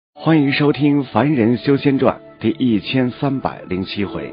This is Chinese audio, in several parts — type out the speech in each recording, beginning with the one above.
欢迎收听《凡人修仙传》第1307回。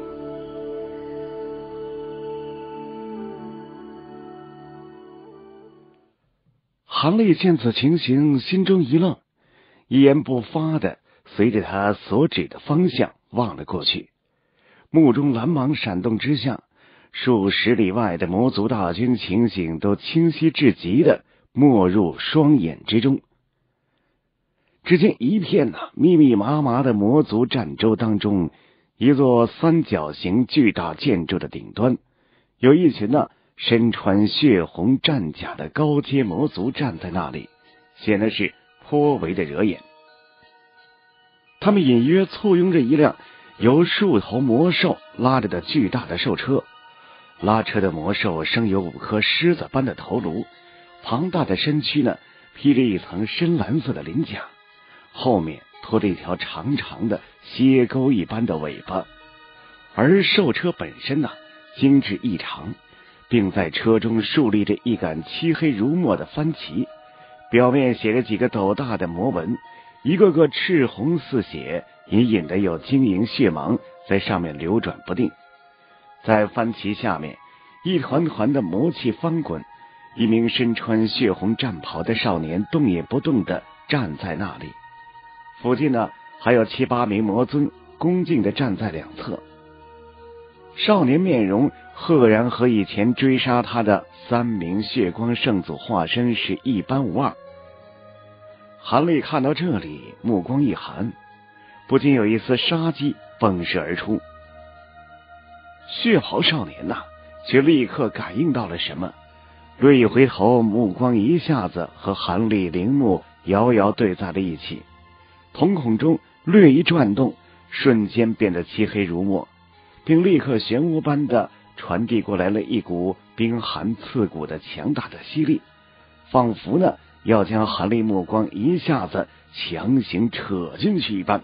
韩立见此情形，心中一愣，一言不发的随着他所指的方向望了过去，目中蓝芒闪动之下，数十里外的魔族大军情形都清晰至极的没入双眼之中。只见一片密密麻麻的魔族战舟当中，一座三角形巨大建筑的顶端，有一群身穿血红战甲的高阶魔族站在那里，显得是颇为的惹眼。他们隐约簇拥着一辆由数头魔兽拉着的巨大的兽车，拉车的魔兽生有5颗狮子般的头颅，庞大的身躯披着一层深蓝色的鳞甲，后面拖着一条长长的蝎钩一般的尾巴，而兽车本身精致异常，并在车中竖立着一杆漆黑如墨的幡旗，表面写着几个斗大的魔纹，一个个赤红似血，隐隐的有晶莹血芒在上面流转不定。在幡旗下面，一团团的魔气翻滚，一名身穿血红战袍的少年动也不动地站在那里，附近还有7、8名魔尊恭敬地站在两侧。少年面容赫然和以前追杀他的3名血光圣祖化身是一般无二。韩立看到这里，目光一寒，不禁有一丝杀机迸射而出。血袍少年却立刻感应到了什么，略一回头，目光一下子和韩立灵目遥遥对在了一起，瞳孔中略一转动，瞬间变得漆黑如墨，并立刻漩涡般的传递过来了一股冰寒刺骨的强大的吸力，仿佛要将韩立目光一下子强行扯进去一般。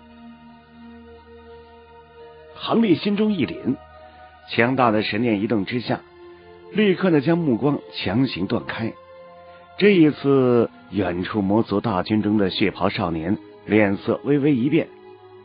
韩立心中一凛，强大的神念一动之下，立刻将目光强行断开。这一次，远处魔族大军中的血袍少年脸色微微一变。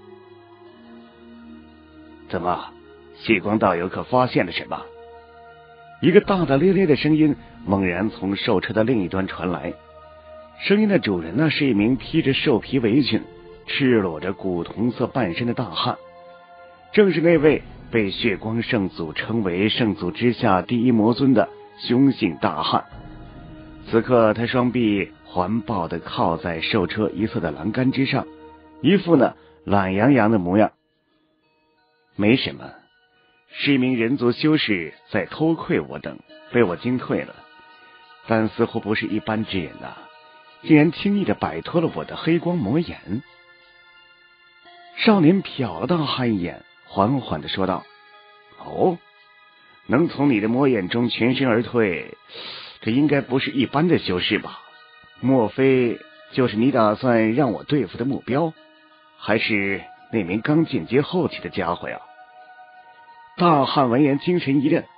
怎么，血光道友可发现了什么？一个大大咧咧的声音猛然从兽车的另一端传来。声音的主人是一名披着兽皮围裙、赤裸着古铜色半身的大汉，正是那位被血光圣祖称为圣祖之下第一魔尊的凶性大汉。此刻他双臂环抱地靠在兽车一侧的栏杆之上，一副懒洋洋的模样。没什么，是一名人族修士在偷窥我等，被我惊退了，但似乎不是一般之人竟然轻易地摆脱了我的黑光魔眼。少年瞟了大汉一眼，缓缓地说道：哦，能从你的魔眼中全身而退，这应该不是一般的修士吧？莫非就是你打算让我对付的目标？还是那名刚进阶后期的家伙呀？大汉闻言精神一振，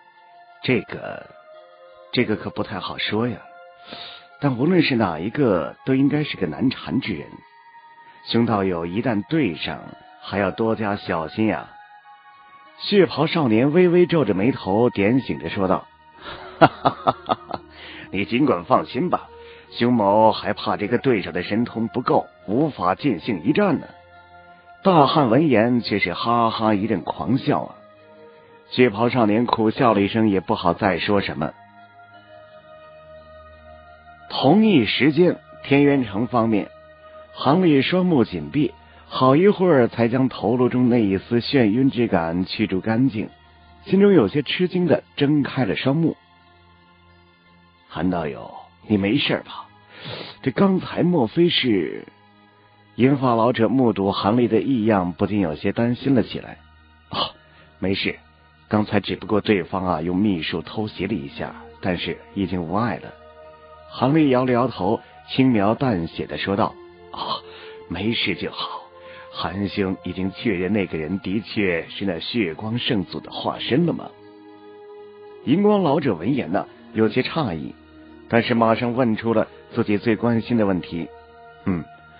这个可不太好说呀，但无论是哪一个都应该是个难缠之人，熊道友一旦对上，还要多加小心呀。血袍少年微微皱着眉头，点醒着说道：哈哈哈哈，你尽管放心吧，熊某还怕这个对手的神通不够，无法尽兴一战呢。大汉闻言却是哈哈一阵狂笑血袍少年苦笑了一声，也不好再说什么。同一时间，天元城方面，韩立双目紧闭，好一会儿才将头颅中那一丝眩晕之感驱逐干净，心中有些吃惊的睁开了双目。韩道友，你没事吧？这刚才莫非是……银发老者目睹韩立的异样，不禁有些担心了起来。没事，刚才只不过对方用秘术偷袭了一下，但是已经无碍了。韩立摇了摇头，轻描淡写的说道：没事就好，韩兄已经确认那个人的确是那血光圣祖的化身了吗？银光老者闻言有些诧异，但是马上问出了自己最关心的问题。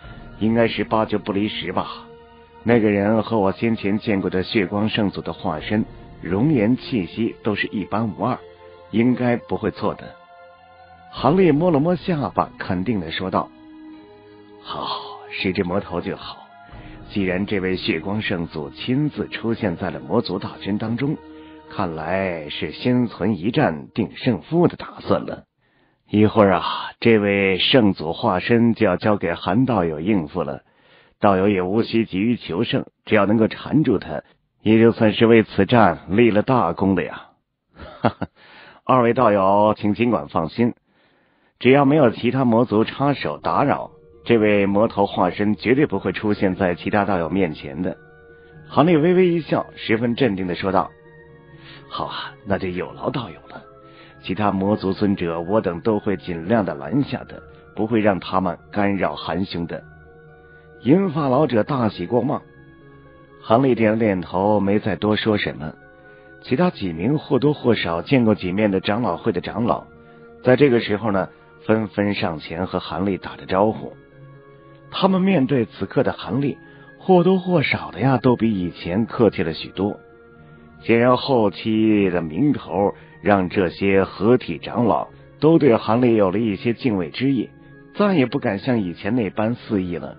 应该是8九不离10吧。那个人和我先前见过的血光圣祖的化身，容颜气息都是一般无二，应该不会错的。韩立摸了摸下巴，肯定地说道：好，是只魔头就好。既然这位血光圣祖亲自出现在了魔族大军当中，看来是先存一战定胜负的打算了。一会儿这位圣祖化身就要交给韩道友应付了，道友也无需急于求胜，只要能够缠住他，也就算是为此战立了大功了呀。哈哈，二位道友请尽管放心，只要没有其他魔族插手打扰，这位魔头化身绝对不会出现在其他道友面前的。韩立微微一笑，十分镇定地说道：好那就有劳道友了。其他魔族尊者我等都会尽量的拦下的，不会让他们干扰韩兄的。银发老者大喜过望，韩立点了点头，没再多说什么。其他几名或多或少见过几面的长老会的长老，在这个时候呢，纷纷上前和韩立打着招呼。他们面对此刻的韩立，或多或少的都比以前客气了许多。显然后期的名头让这些合体长老都对韩立有了一些敬畏之意，再也不敢像以前那般肆意了。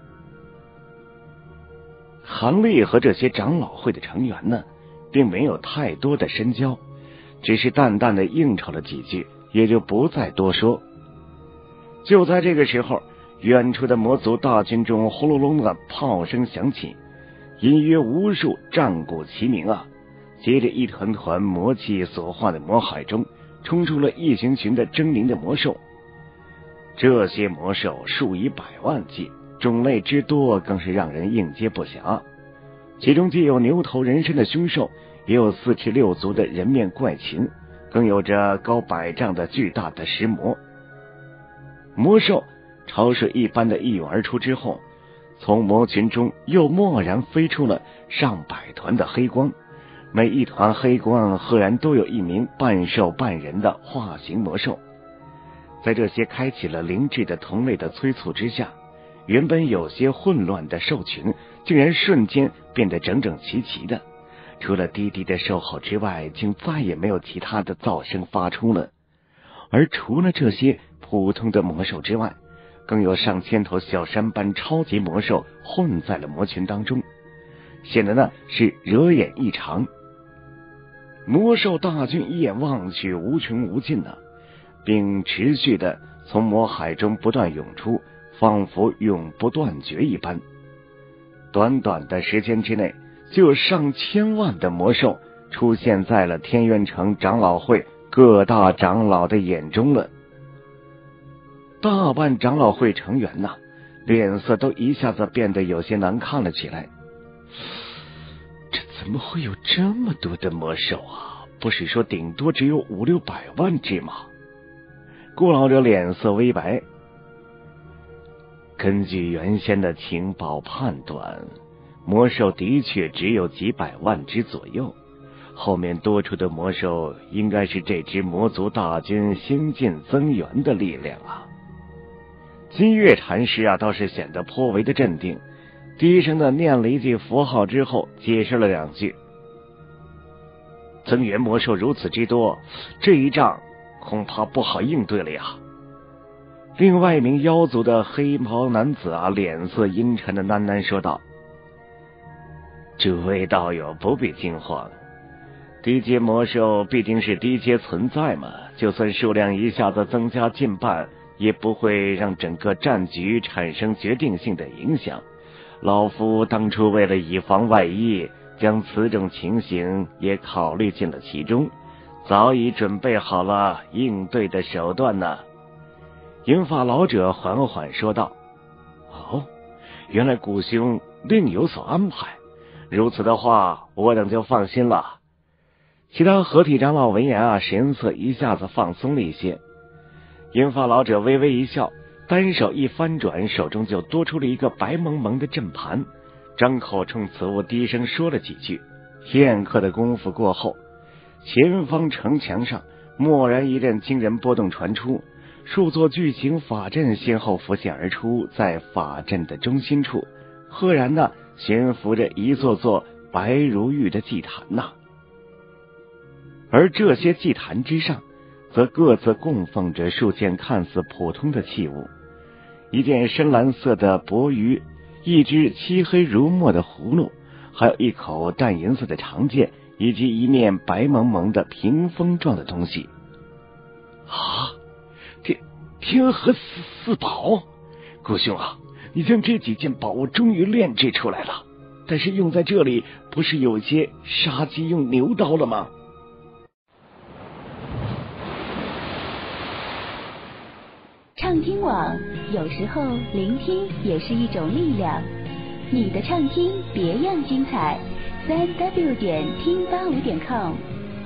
韩立和这些长老会的成员呢，并没有太多的深交，只是淡淡的应酬了几句，也就不再多说。就在这个时候，远处的魔族大军中轰隆隆的炮声响起，隐约无数战鼓齐鸣接着一团团魔气所化的魔海中冲出了一群群的狰狞的魔兽。这些魔兽数以百万计，种类之多更是让人应接不暇。其中既有牛头人身的凶兽，也有4翅6足的人面怪禽，更有着高100丈的巨大的石魔。魔兽潮水一般的一涌而出之后，从魔群中又蓦然飞出了上百团的黑光，每一团黑光赫然都有一名半兽半人的化形魔兽。在这些开启了灵智的同类的催促之下，原本有些混乱的兽群竟然瞬间变得整整齐齐的，除了低低的兽吼之外，竟再也没有其他的噪声发出了。而除了这些普通的魔兽之外，更有上千头小山般超级魔兽混在了魔群当中，显得是惹眼异常。魔兽大军一眼望去无穷无尽并持续的从魔海中不断涌出，仿佛永不断绝一般。短短的时间之内，就有上千万的魔兽出现在了天元城长老会各大长老的眼中了。大半长老会成员脸色都一下子变得有些难看了起来。这怎么会有这么多的魔兽不是说顶多只有500-600万只吗？顾老者脸色微白。根据原先的情报判断，魔兽的确只有几百万只左右，后面多出的魔兽应该是这支魔族大军新近增援的力量金月禅师倒是显得颇为的镇定，低声的念了一句符号之后，解释了2句。增援魔兽如此之多，这一仗恐怕不好应对了呀。另外一名妖族的黑袍男子脸色阴沉的喃喃说道：诸位道友不必惊慌，低阶魔兽毕竟是低阶存在嘛，就算数量一下子增加近半，也不会让整个战局产生决定性的影响。老夫当初为了以防万一，将此种情形也考虑进了其中，早已准备好了应对的手段呢。银发老者缓缓说道：原来古兄另有所安排，如此的话我等就放心了。其他合体长老闻言神色一下子放松了一些。银发老者微微一笑，单手一翻转，手中就多出了一个白蒙蒙的阵盘，张口冲此物低声说了几句。片刻的功夫过后，前方城墙上蓦然一阵惊人波动传出， 数座巨型法阵先后浮现而出，在法阵的中心处，赫然悬浮着一座座白如玉的祭坛而这些祭坛之上，则各自供奉着数件看似普通的器物，一件深蓝色的钵盂，一只漆黑如墨的葫芦，还有一口淡银色的长剑，以及一面白蒙蒙的屏风状的东西。天河四宝，顾兄啊，你将这几件宝物终于炼制出来了，但是用在这里不是有些杀鸡用牛刀了吗？ 畅听网，有时候聆听也是一种力量。你的畅听别样精彩，3w 点听85.com。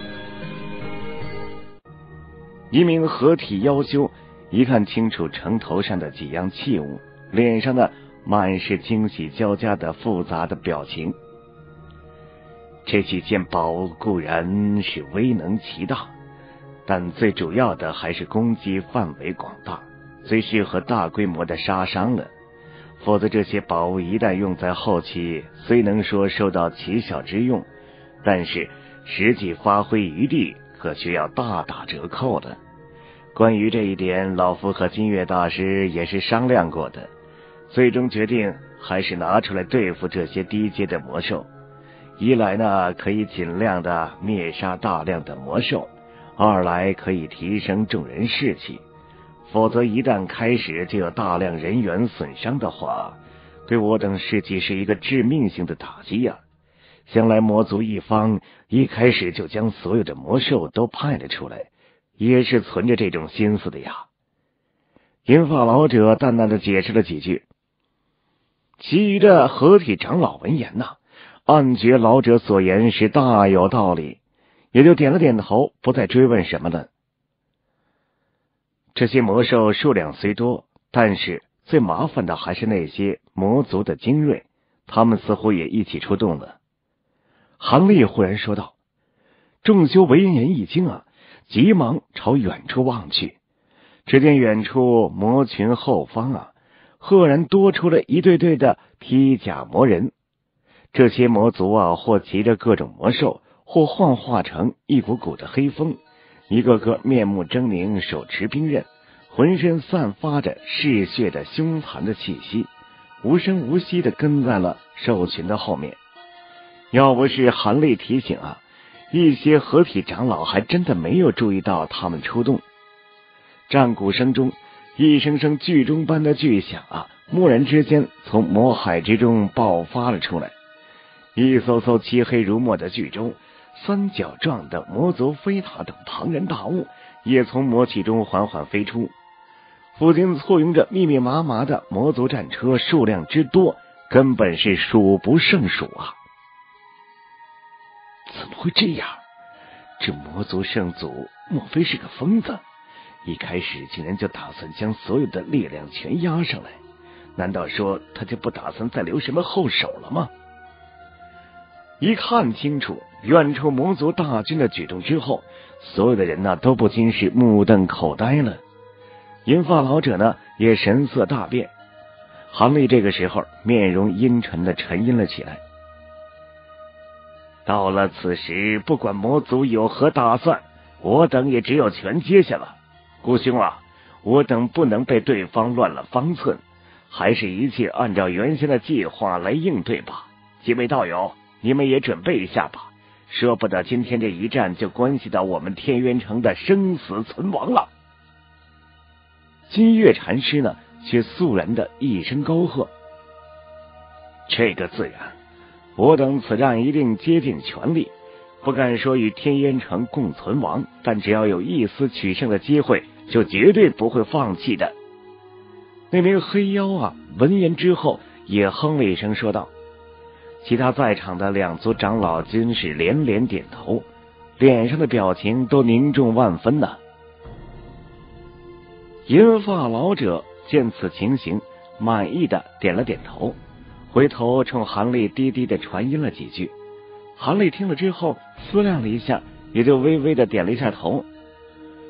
一名合体妖修一看清楚城头上的几样器物，脸上满是惊喜交加的复杂的表情。这几件宝物固然是威能奇大，但最主要的还是攻击范围广大，最适合大规模的杀伤了。否则这些宝物一旦用在后期，虽能说受到奇效之用，但是实际发挥余地可却要大打折扣的。关于这一点，老夫和金月大师也是商量过的，最终决定还是拿出来对付这些低阶的魔兽。一来可以尽量的灭杀大量的魔兽，二来可以提升众人士气。否则一旦开始就有大量人员损伤的话，对我等士气是一个致命性的打击呀。想来魔族一方一开始就将所有的魔兽都派了出来，也是存着这种心思的呀。银发老者淡淡的解释了几句，其余的合体长老闻言暗觉老者所言是大有道理，也就点了点头，不再追问什么了。这些魔兽数量虽多，但是最麻烦的还是那些魔族的精锐，他们似乎也一起出动了。韩立忽然说道。众修闻言一惊急忙朝远处望去，只见远处魔群后方赫然多出了一对对的披甲魔人。这些魔族或骑着各种魔兽，或幻化成一股股的黑风，一个个面目狰狞，手持兵刃，浑身散发着嗜血的凶残的气息，无声无息地跟在了兽群的后面。要不是韩立提醒一些合体长老还真的没有注意到他们出动。战鼓声中，一声声巨钟般的巨响蓦然之间从魔海之中爆发了出来。一艘艘漆黑如墨的巨钟，三角状的魔族飞塔等庞然大物也从魔气中缓缓飞出，附近簇拥着密密麻麻的魔族战车，数量之多，根本是数不胜数怎么会这样？这魔族圣祖莫非是个疯子？一开始竟然就打算将所有的力量全压上来，难道说他就不打算再留什么后手了吗？一看清楚远处魔族大军的举动之后，所有的人都不禁是目瞪口呆了。银发老者也神色大变。韩立这个时候面容阴沉的沉吟了起来。到了此时，不管魔族有何打算，我等也只有全接下了。顾兄我等不能被对方乱了方寸，还是一切按照原先的计划来应对吧。几位道友，你们也准备一下吧，说不得今天这一战就关系到我们天渊城的生死存亡了。金月禅师却肃然的一声高喝。这个自然，我等此战一定竭尽全力，不敢说与天渊城共存亡，但只要有一丝取胜的机会，就绝对不会放弃的。那名黑妖闻言之后也哼了一声说道。其他在场的两族长老均是连连点头，脸上的表情都凝重万分银发老者见此情形，满意的点了点头，回头冲韩立低低的传音了几句。韩立听了之后思量了一下，也就微微的点了一下头。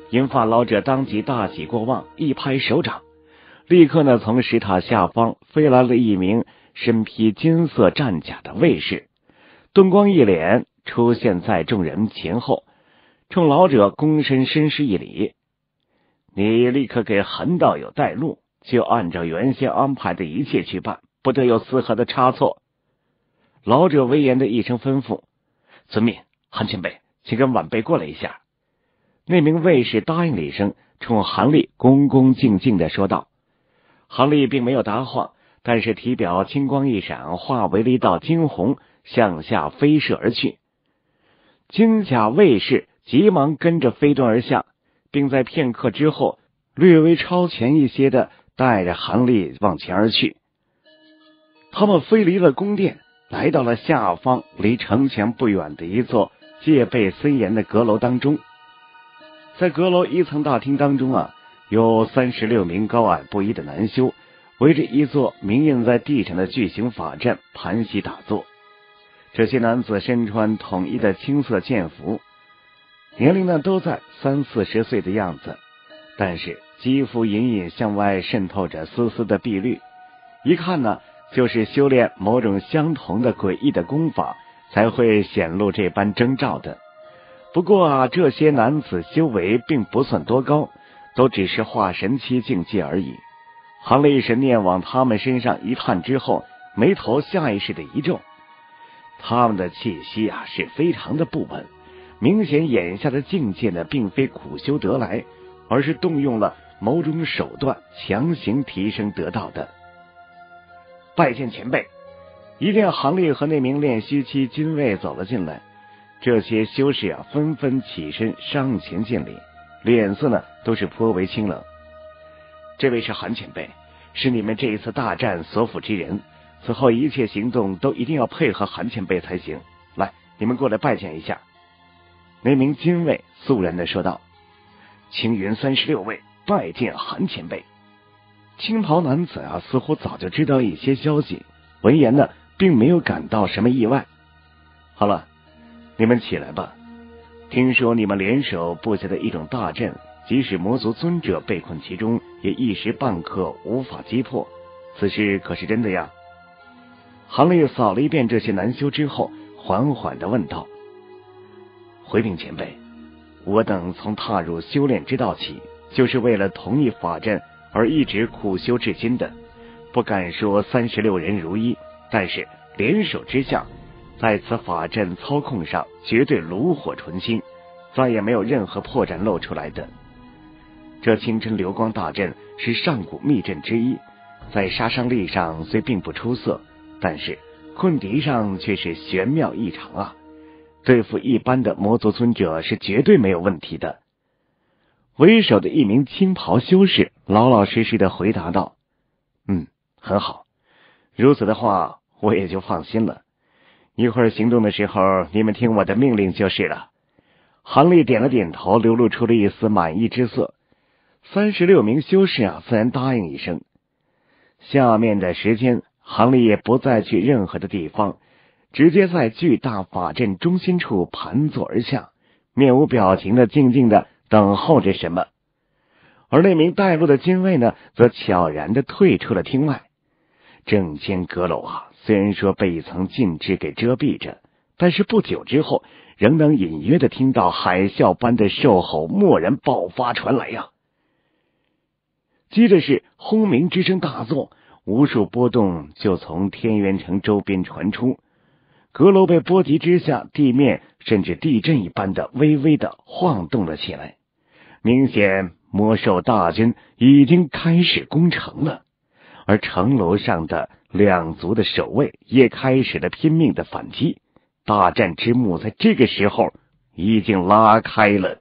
银发老者当即大喜过望，一拍手掌，立刻呢从石塔下方飞来了一名身披金色战甲的卫士，顿光一脸出现在众人前后，冲老者躬身深施一礼：“你立刻给韩道友带路，就按照原先安排的一切去办，不得有丝毫的差错。”老者威严的一声吩咐：“遵命，韩前辈，请跟晚辈过来一下。”那名卫士答应了一声，冲韩立恭恭敬敬的说道。韩立并没有答话，但是体表青光一闪，化为了一道惊鸿，向下飞射而去。金甲卫士急忙跟着飞遁而下，并在片刻之后略微超前一些的带着韩立往前而去。他们飞离了宫殿，来到了下方离城墙不远的一座戒备森严的阁楼当中。在阁楼一层大厅当中有36名高矮不一的男修围着一座铭印在地上的巨型法阵盘膝打坐。这些男子身穿统一的青色剑服，年龄呢都在30-40岁的样子，但是肌肤隐隐向外渗透着丝丝的碧绿，一看呢就是修炼某种相同的诡异的功法才会显露这般征兆的。不过这些男子修为并不算多高，都只是化神期境界而已。韩立神念往他们身上一探之后，眉头下意识的一皱，他们的气息是非常的不稳，明显眼下的境界呢并非苦修得来，而是动用了某种手段强行提升得到的。拜见前辈！一见韩立和那名练虚期金卫走了进来，这些修士纷纷起身上前见礼，脸色呢都是颇为清冷。这位是韩前辈，是你们这一次大战所辅之人，此后一切行动都一定要配合韩前辈才行。来，你们过来拜见一下。那名金卫肃然的说道：“青云36位拜见韩前辈。”青袍男子似乎早就知道一些消息，闻言呢并没有感到什么意外。好了，你们起来吧。听说你们联手布下的一种大阵，即使魔族尊者被困其中，也一时半刻无法击破，此事可是真的呀？韩立扫了一遍这些男修之后，缓缓地问道：“回禀前辈，我等从踏入修炼之道起，就是为了同一法阵而一直苦修至今的，不敢说36人如一，但是联手之下，在此法阵操控上绝对炉火纯青，再也没有任何破绽露出来的。这清真流光大阵是上古秘阵之一，在杀伤力上虽并不出色，但是困敌上却是玄妙异常啊！对付一般的魔族尊者是绝对没有问题的。”为首的一名青袍修士老老实实的回答道：“很好，如此的话我也就放心了。一会儿行动的时候，你们听我的命令就是了。”韩立点了点头，流露出了一丝满意之色。36名修士自然答应一声。下面的时间，韩立也不再去任何的地方，直接在巨大法阵中心处盘坐而下，面无表情的静静的等候着什么。而那名带路的金卫呢，则悄然的退出了厅外。正间阁楼虽然说被一层禁制给遮蔽着，但是不久之后，仍能隐约的听到海啸般的兽吼蓦然爆发传来呀。接着是轰鸣之声大作，无数波动就从天元城周边传出，阁楼被波及之下，地面甚至地震一般的微微的晃动了起来，明显魔兽大军已经开始攻城了。而城楼上的两族的守卫也开始了拼命的反击，大战之幕在这个时候已经拉开了。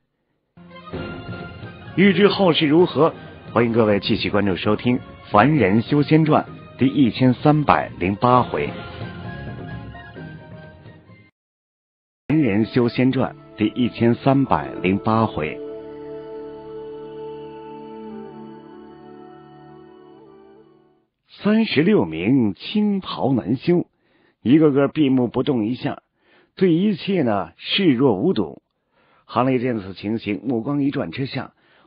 欲知后事如何，欢迎各位继续关注收听《凡人修仙传》第1308回。凡人修仙传第1308回。36名青袍男修，一个个闭目不动一下，对一切呢视若无睹。韩立见此情形，目光一转之下，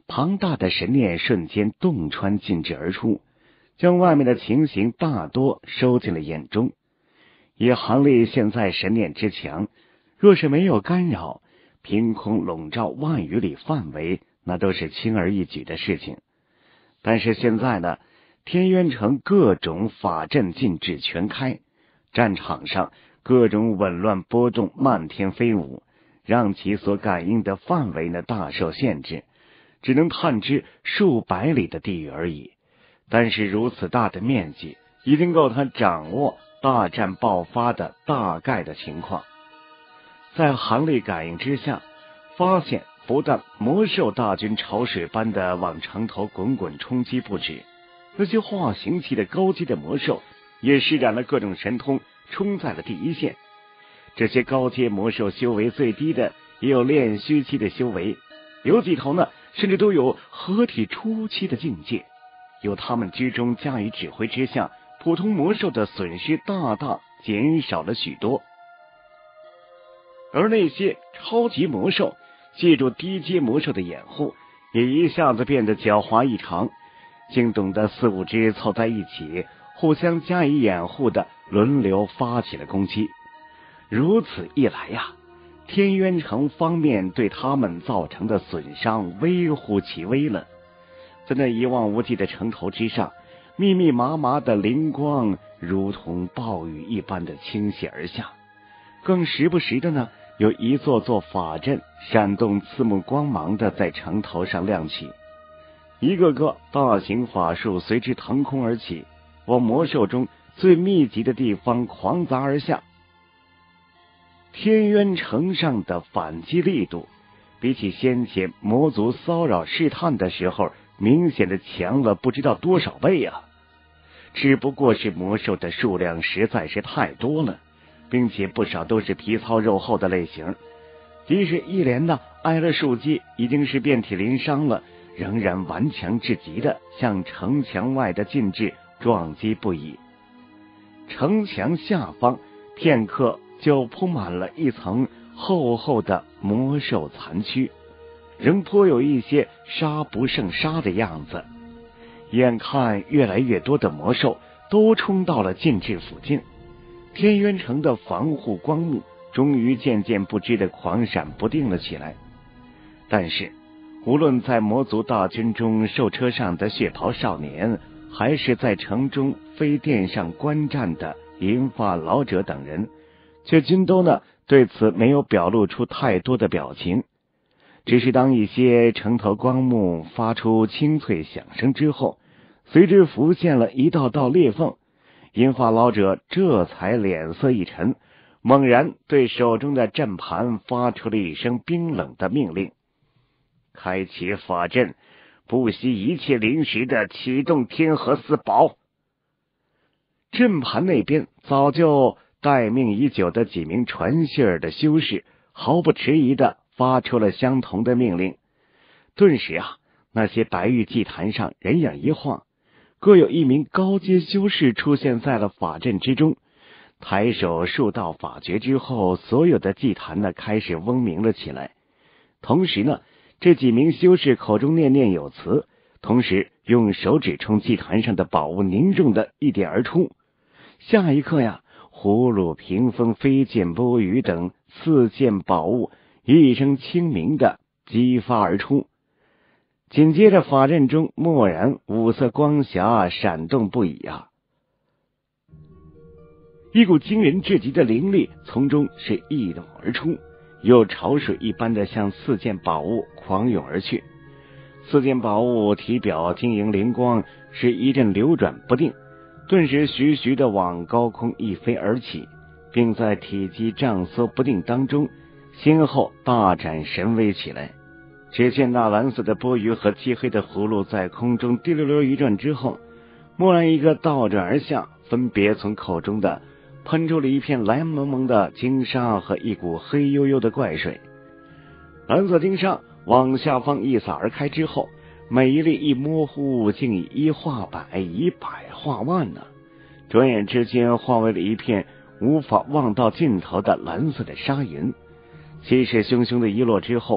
庞大的神念瞬间洞穿禁制而出，将外面的情形大多收进了眼中。以韩立现在神念之强，若是没有干扰，凭空笼罩万余里范围，那都是轻而易举的事情。但是现在呢，天渊城各种法阵禁制全开，战场上各种紊乱波动漫天飞舞，让其所感应的范围呢大受限制，只能探知数百里的地域而已。但是如此大的面积，已经够他掌握大战爆发的大概的情况。在韩立感应之下，发现不但魔兽大军潮水般的往城头滚滚冲击不止，那些化形期的高阶的魔兽也施展了各种神通，冲在了第一线。这些高阶魔兽修为最低的也有炼虚期的修为，有几头呢甚至都有合体初期的境界。有他们居中加以指挥之下，普通魔兽的损失大大减少了许多。而那些超级魔兽借助低阶魔兽的掩护，也一下子变得狡猾异常，竟懂得4、5只凑在一起，互相加以掩护的轮流发起了攻击。如此一来呀，天渊城方面对他们造成的损伤微乎其微了。在那一望无际的城头之上，密密麻麻的灵光如同暴雨一般的倾泻而下，更时不时的呢，有一座座法阵闪动刺目光芒的在城头上亮起，一个个大型法术随之腾空而起，往魔兽中最密集的地方狂砸而下。天渊城上的反击力度比起先前魔族骚扰试探的时候明显的强了不知道多少倍啊！只不过是魔兽的数量实在是太多了，并且不少都是皮糙肉厚的类型，即使一连的挨了数击已经是遍体鳞伤了，仍然顽强至极的向城墙外的禁制撞击不已。城墙下方片刻就铺满了一层厚厚的魔兽残躯，仍颇有一些杀不胜杀的样子。眼看越来越多的魔兽都冲到了禁制附近，天渊城的防护光幕终于渐渐不知的狂闪不定了起来。但是无论在魔族大军中兽车上的血袍少年，还是在城中飞殿上观战的银发老者等人，却均都呢对此没有表露出太多的表情。只是当一些城头光幕发出清脆响声之后，随之浮现了一道道裂缝，银发老者这才脸色一沉，猛然对手中的阵盘发出了一声冰冷的命令：开启法阵，不惜一切临时的启动天河四宝。阵盘那边早就待命已久的几名传信儿的修士毫不迟疑的发出了相同的命令。顿时啊，那些白玉祭坛上人影一晃，各有一名高阶修士出现在了法阵之中。抬手数道法诀之后，所有的祭坛呢开始嗡鸣了起来。同时呢，这几名修士口中念念有词，同时用手指冲祭坛上的宝物凝重的一点而出。下一刻呀，葫芦、屏风、飞剑、钵盂等4件宝物一声清鸣的激发而出。紧接着法阵中蓦然五色光霞闪动不已啊！一股惊人至极的灵力从中是溢动而出，又潮水一般的向4件宝物狂涌而去。4件宝物体表晶莹灵光，是一阵流转不定，顿时徐徐的往高空一飞而起，并在体积涨缩不定当中先后大展神威起来。只见那蓝色的钵盂和漆黑的葫芦在空中滴溜溜一转之后，蓦然一个倒转而下，分别从口中的喷出了一片蓝蒙蒙的金沙和一股黑黝黝的怪水。蓝色金沙往下方一洒而开之后，每一粒一模糊，竟以1化百，以100化万呢。转眼之间化为了一片无法望到尽头的蓝色的沙云。气势汹汹的一落之后，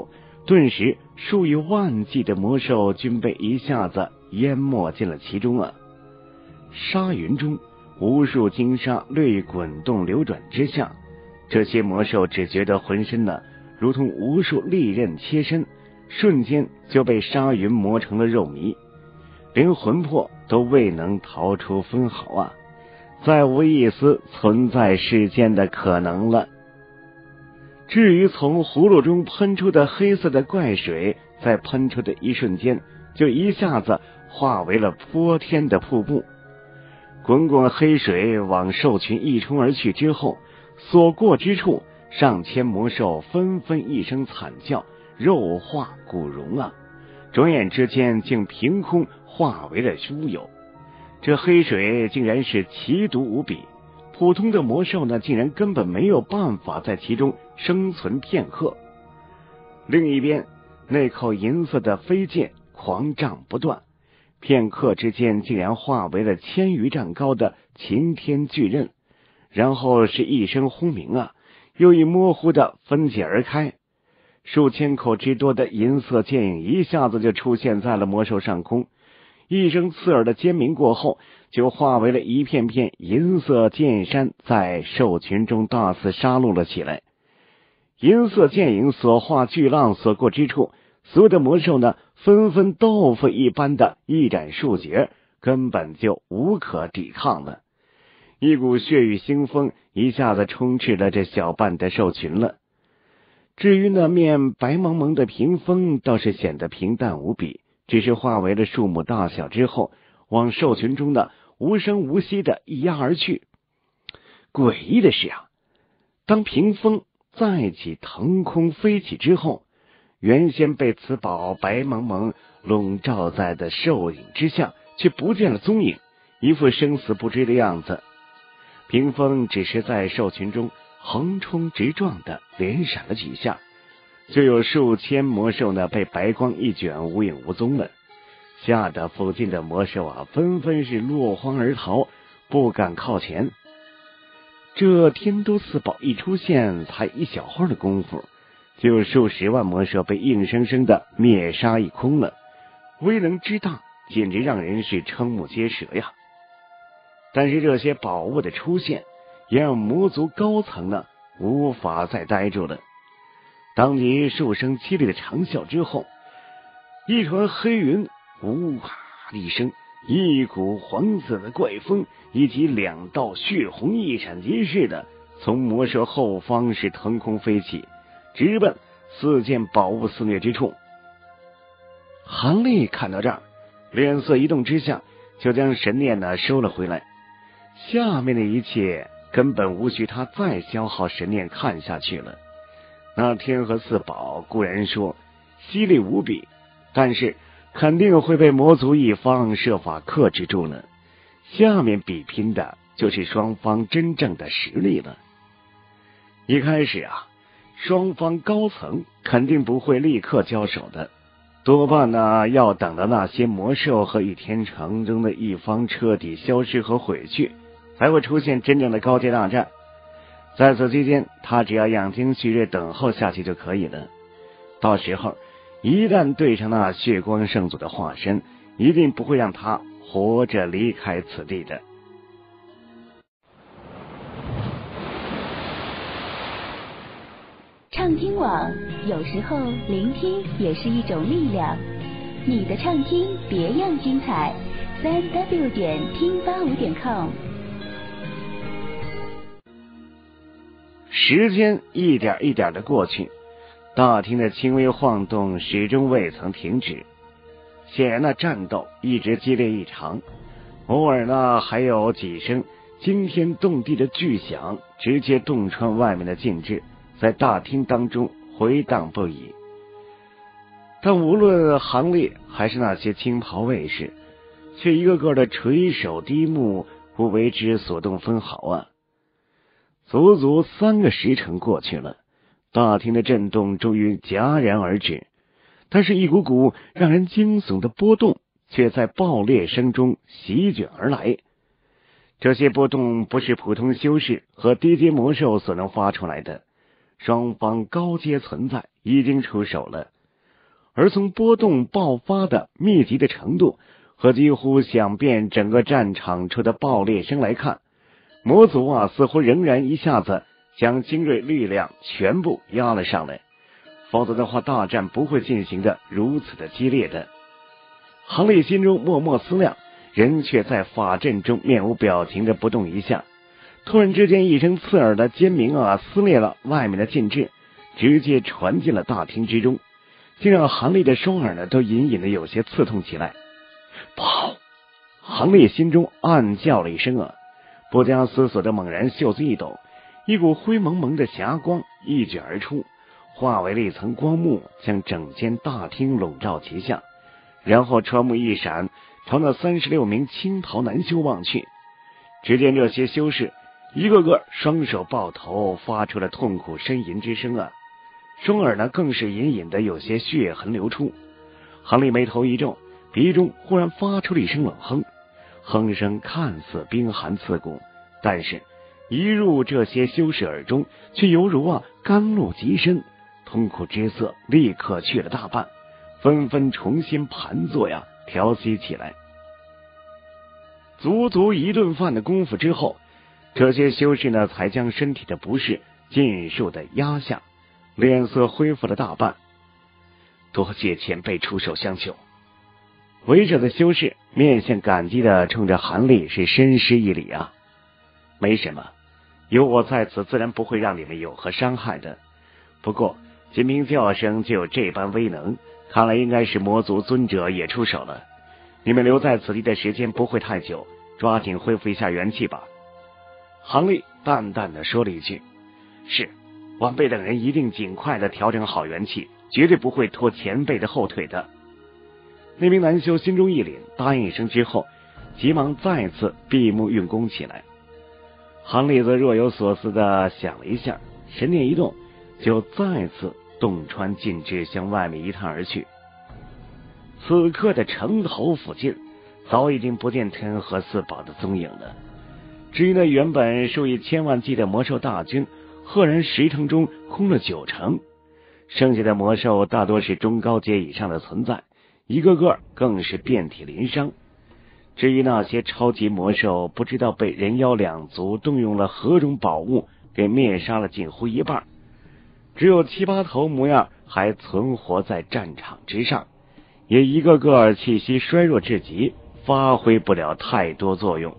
顿时数以万计的魔兽均被一下子淹没进了其中啊！沙云中无数金沙略滚动流转之下，这些魔兽只觉得浑身如同无数利刃切身，瞬间就被沙云磨成了肉糜，连魂魄都未能逃出分毫啊！再无一丝存在世间的可能了。至于从葫芦中喷出的黑色的怪水，在喷出的一瞬间，就一下子化为了泼天的瀑布。滚滚黑水往兽群一冲而去之后，所过之处，上千魔兽纷纷一声惨叫，肉化骨融啊！转眼之间竟凭空化为了乌有。这黑水竟然是奇毒无比，普通的魔兽竟然根本没有办法在其中生存片刻。另一边，那口银色的飞剑狂涨不断，片刻之间竟然化为了1000余丈高的擎天巨刃，然后是一声轰鸣啊，又一模糊的分解而开。数千口之多的银色剑影一下子就出现在了魔兽上空，一声刺耳的尖鸣过后，就化为了一片片银色剑山，在兽群中大肆杀戮了起来。银色剑影所化巨浪所过之处，所有的魔兽纷纷豆腐一般的一展数节，根本就无可抵抗了。一股血雨腥风一下子充斥了这小半的兽群了。至于那面白蒙蒙的屏风，倒是显得平淡无比，只是化为了树木大小之后，往兽群中无声无息的一压而去。诡异的是啊，当屏风再起腾空飞起之后，原先被此宝白蒙蒙笼罩在的兽影之下，却不见了踪影，一副生死不知的样子。屏风只是在兽群中横冲直撞的连闪了几下，就有数千魔兽被白光一卷，无影无踪了。吓得附近的魔兽纷纷是落荒而逃，不敢靠前。这天都四宝一出现，才一小会儿的功夫，就有数十万魔兽被硬生生的灭杀一空了，威能之大，简直让人是瞠目结舌呀！但是这些宝物的出现，也让魔族高层无法再呆住了。当即数声凄厉的长啸之后，一团黑云呜哈一声，一股黄色的怪风以及2道血红一闪即逝的从魔兽后方是腾空飞起，直奔4件宝物肆虐之处。韩立看到这儿，脸色一动之下，就将神念收了回来。下面的一切根本无需他再消耗神念看下去了。那天河四宝固然说犀利无比，但是肯定会被魔族一方设法克制住了。下面比拼的就是双方真正的实力了。一开始双方高层肯定不会立刻交手的，多半要等到那些魔兽和倚天城中的一方彻底消失和毁去，才会出现真正的高阶大战。在此期间，他只要养精蓄锐等候下去就可以了。到时候一旦对上那血光圣祖的化身，一定不会让他活着离开此地的。 畅听网，有时候聆听也是一种力量。你的畅听别样精彩，3w 点听85.com。 时间一点一点的过去，大厅的轻微晃动始终未曾停止。显然战斗一直激烈异常，偶尔还有几声惊天动地的巨响，直接洞穿外面的禁制，在大厅当中回荡不已。但无论行列还是那些青袍卫士，却一个个的垂首低目，不为之所动分毫足足3个时辰过去了，大厅的震动终于戛然而止，但是一股股让人惊悚的波动却在爆裂声中席卷而来。这些波动不是普通修士和低阶魔兽所能发出来的，双方高阶存在已经出手了。 而从波动爆发的密集的程度和几乎响遍整个战场处的爆裂声来看，魔族似乎仍然一下子将精锐力量全部压了上来，否则的话大战不会进行的如此的激烈的。杭烈心中默默思量，人却在法阵中面无表情的不动一下。突然之间，一声刺耳的尖鸣撕裂了外面的禁制，直接传进了大厅之中，竟让韩烈的双耳都隐隐的有些刺痛起来。跑！韩烈心中暗叫了一声不加思索的猛然袖子一抖，一股灰蒙蒙的霞光一卷而出，化为了一层光幕，将整间大厅笼罩其下。然后双目一闪，朝那36名青袍男修望去。只见这些修士一个个双手抱头，发出了痛苦呻吟之声双耳呢更是隐隐的有些血痕流出。韩烈眉头一皱，鼻中忽然发出了一声冷哼，哼声看似冰寒刺骨，但是一入这些修士耳中，却犹如甘露极深，痛苦之色立刻去了大半，纷纷重新盘坐调息起来。足足一顿饭的功夫之后，这些修士呢才将身体的不适尽数的压下，脸色恢复了大半。多谢前辈出手相救。围着的修士面向感激的冲着韩烈是深施一礼没什么，有我在此自然不会让你们有何伤害的。不过仅凭叫声就有这般威能，看来应该是魔族尊者也出手了。你们留在此地的时间不会太久，抓紧恢复一下元气吧。韩烈淡淡的说了一句：是，晚辈等人一定尽快的调整好元气，绝对不会拖前辈的后腿的。那名男修心中一凛，答应一声之后，急忙再次闭目运功起来。韩烈则若有所思的想了一下，神念一动，就再次洞穿禁制向外面一探而去。此刻的城头附近早已经不见天河四宝的踪影了。至于那原本数以千万计的魔兽大军，赫然10成中空了9成，剩下的魔兽大多是中高阶以上的存在，一个个更是遍体鳞伤。至于那些超级魔兽，不知道被人妖两族动用了何种宝物给灭杀了近乎一半，只有7、8头模样还存活在战场之上，也一个个气息衰弱至极，发挥不了太多作用。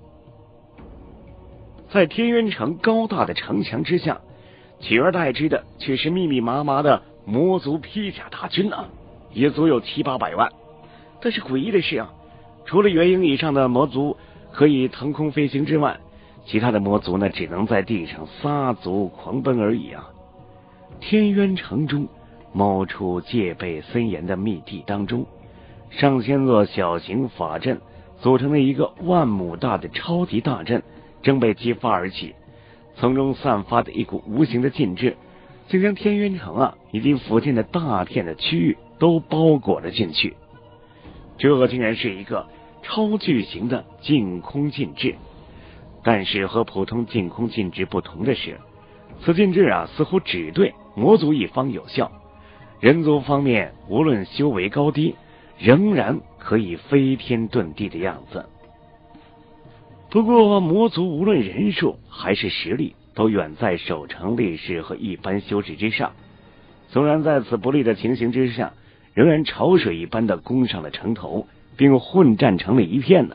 在天渊城高大的城墙之下，取而代之的却是密密麻麻的魔族披甲大军也足有7、800万。但是诡异的是除了元婴以上的魔族可以腾空飞行之外，其他的魔族呢只能在地上撒足狂奔而已天渊城中某处戒备森严的密地当中，上千座小型法阵组成了一个万亩大的超级大阵，正被激发而起，从中散发的一股无形的禁制，竟将天渊城以及附近的大片的区域都包裹了进去。这竟然是一个超巨型的净空禁制，但是和普通净空禁制不同的是，此禁制似乎只对魔族一方有效，人族方面无论修为高低，仍然可以飞天遁地的样子。不过魔族无论人数还是实力，都远在守城烈士和一般修士之上，纵然在此不利的情形之下，仍然潮水一般的攻上了城头，并混战成了一片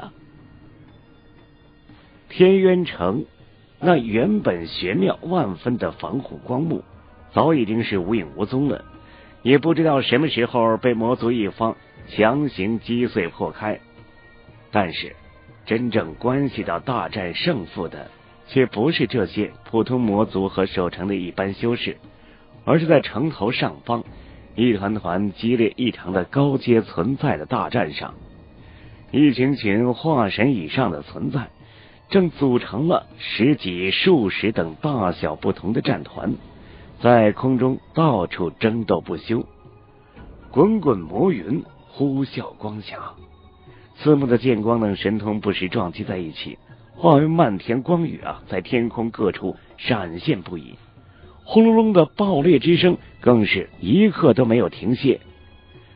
天渊城那原本玄妙万分的防护光幕早已经是无影无踪了，也不知道什么时候被魔族一方强行击碎破开。但是真正关系到大战胜负的，却不是这些普通魔族和守城的一般修士，而是在城头上方一团团激烈异常的高阶存在的大战上，一群群化神以上的存在正组成了10几、数十等大小不同的战团，在空中到处争斗不休。滚滚魔云，呼啸光霞，刺目的剑光等神通不时撞击在一起，化为漫天光雨在天空各处闪现不已。轰隆隆的爆裂之声更是一刻都没有停歇，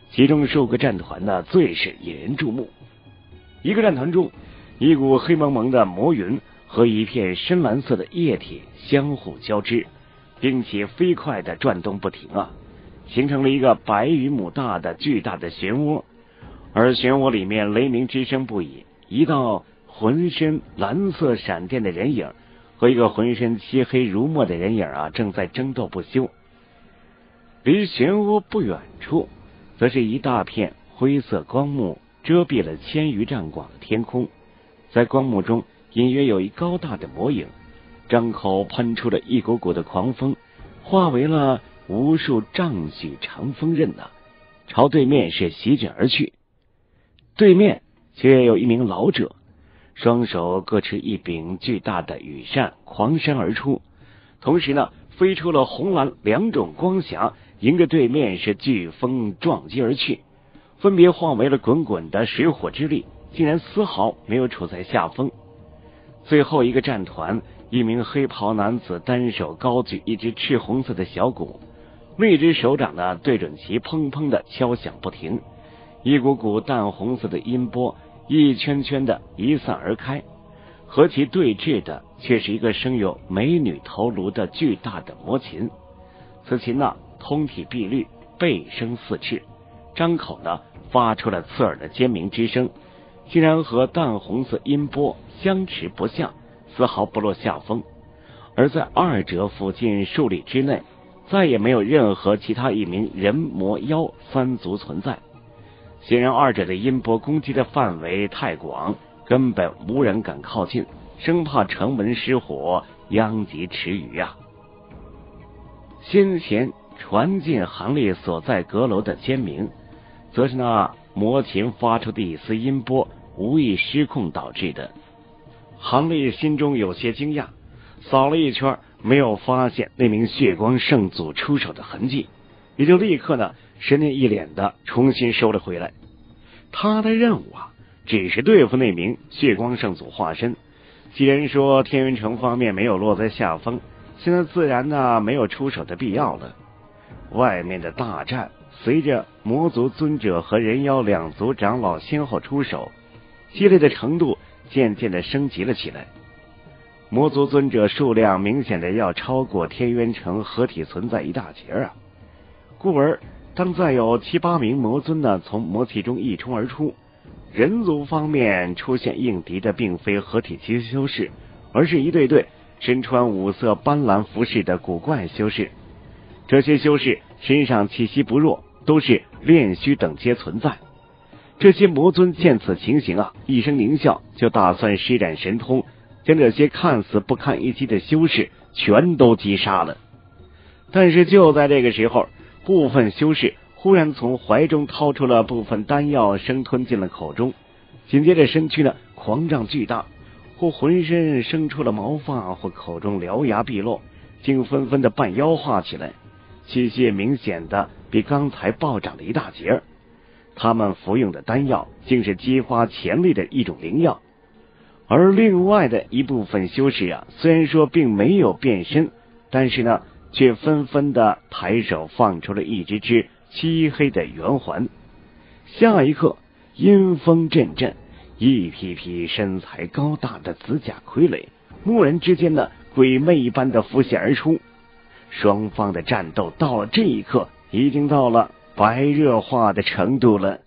其中数个战团呢最是引人注目。一个战团中，一股黑蒙蒙的魔云和一片深蓝色的液体相互交织，并且飞快地转动不停啊，形成了一个100余亩大的巨大的漩涡。而漩涡里面雷鸣之声不已，一道浑身蓝色闪电的人影和一个浑身漆黑如墨的人影啊，正在争斗不休。离漩涡不远处，则是一大片灰色光幕，遮蔽了1000余丈广的天空。在光幕中，隐约有一高大的魔影，张口喷出了一股股的狂风，化为了无数丈许长风刃呐，朝对面是席卷而去。对面却有一名老者，双手各持一柄巨大的羽扇，狂扇而出，同时呢，飞出了红蓝2种光霞，迎着对面是飓风撞击而去，分别化为了滚滚的水火之力，竟然丝毫没有处在下风。最后一个战团，一名黑袍男子单手高举一只赤红色的小鼓，另一只手掌呢对准其砰砰的敲响不停，一股股淡红色的音波一圈圈的移散而开，和其对峙的却是一个生有美女头颅的巨大的魔琴。此琴呢通体碧绿，背生4翅，张口呢发出了刺耳的尖鸣之声，竟然和淡红色音波相持不下，丝毫不落下风。而在二者附近数里之内，再也没有任何其他一名人魔妖3族存在。显然二者的音波攻击的范围太广，根本无人敢靠近，生怕城门失火，殃及池鱼啊。先前传进韩立所在阁楼的尖鸣，则是那魔琴发出的一丝音波无意失控导致的。韩立心中有些惊讶，扫了一圈，没有发现那名血光圣祖出手的痕迹，也就立刻呢神念一脸的重新收了回来。他的任务啊，只是对付那名血光圣祖化身。既然说天元城方面没有落在下风，现在自然呢没有出手的必要了。外面的大战随着魔族尊者和人妖2族长老先后出手，激烈的程度渐渐的升级了起来。魔族尊者数量明显的要超过天元城合体存在一大截啊，故而当再有7、8名魔尊呢从魔气中一冲而出，人族方面出现应敌的并非合体期修士，而是一对对身穿5色斑斓服饰的古怪修士。这些修士身上气息不弱，都是炼虚等阶存在。这些魔尊见此情形啊，一声狞笑，就打算施展神通，将这些看似不堪一击的修士全都击杀了。但是就在这个时候，部分修士忽然从怀中掏出了部分丹药，生吞进了口中，紧接着身躯呢狂胀巨大，或浑身生出了毛发，或口中獠牙毕露，竟纷纷的半妖化起来，气息明显的比刚才暴涨了一大截。他们服用的丹药竟是激发潜力的一种灵药。而另外的一部分修士啊，虽然说并没有变身，但是呢却纷纷的抬手放出了一只漆黑的圆环。下一刻，阴风阵阵，一批批身材高大的紫甲傀儡蓦然之间的鬼魅一般的浮现而出。双方的战斗到了这一刻，已经到了白热化的程度了。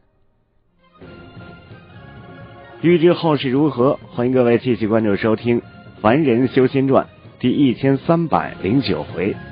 欲知后事如何，欢迎各位继续关注收听《凡人修仙传》第1309回。